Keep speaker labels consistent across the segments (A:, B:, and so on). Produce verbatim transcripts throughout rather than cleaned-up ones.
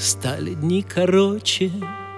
A: Стали дни короче,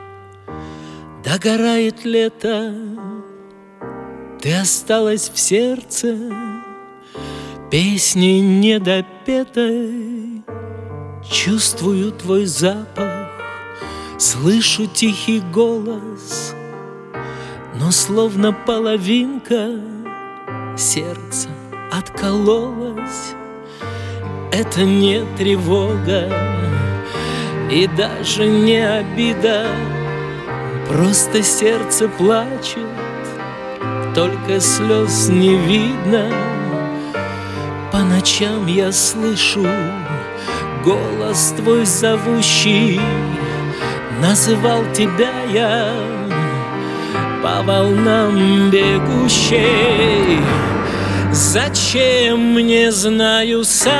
A: догорает лето, ты осталась в сердце песней недопетой. Чувствую твой запах, слышу тихий голос, но словно половинка сердца откололась. Это не тревога и даже не обида, просто сердце плачет, только слез не видно. По ночам я слышу голос твой зовущий, называл тебя я по волнам бегущей. Зачем, не знаю сам,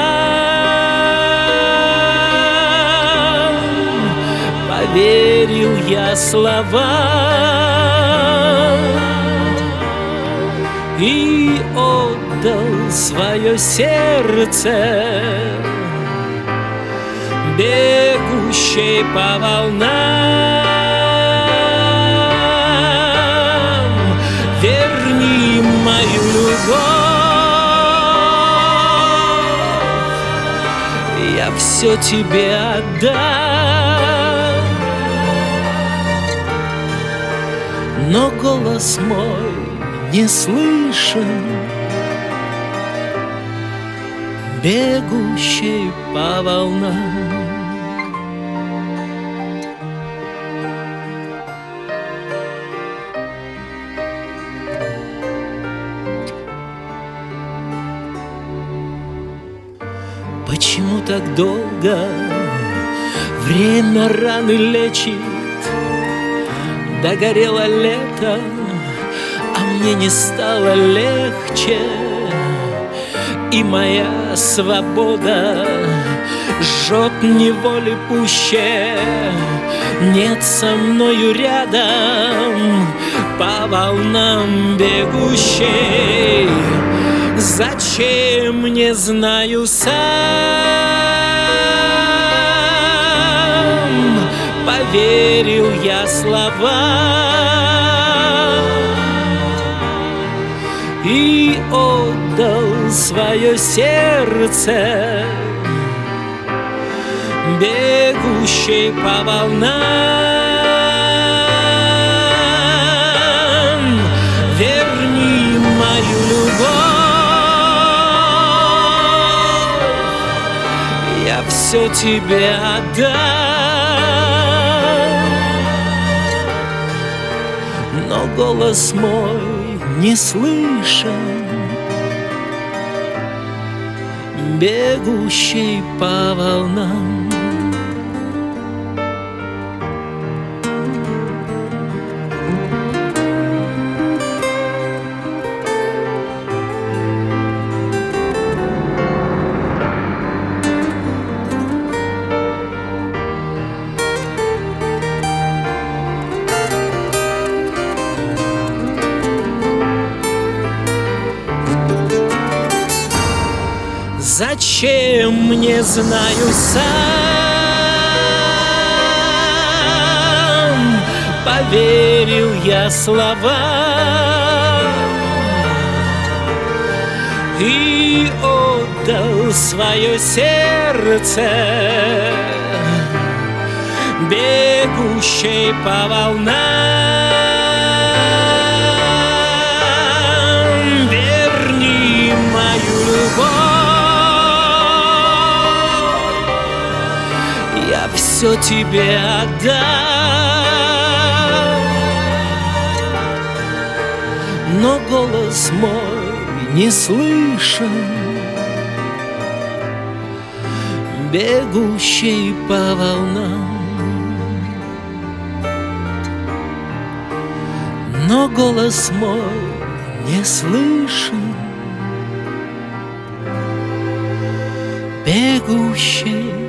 A: поверил я словам и отдал свое сердце бегущей по волнам. Верни мою любовь, я все тебе отдам, но голос мой не слышен, бегущий по волнам. Почему так долго время раны лечит? Догорело лето, а мне не стало легче, и моя свобода жжет неволи пуще. Нет со мною рядом по волнам бегущей. Зачем, не знаю сам, поверил я словам и отдал свое сердце бегущей по волнам. Верни мою любовь, я все тебе отдам, но голос мой не слышен, бегущий по волнам. Зачем, не знаю сам, поверил я словам и отдал свое сердце бегущей по волнам. Верни мою любовь, я все тебе отдам, но голос мой не слышен, бегущий по волнам. Но голос мой не слышен, бегущий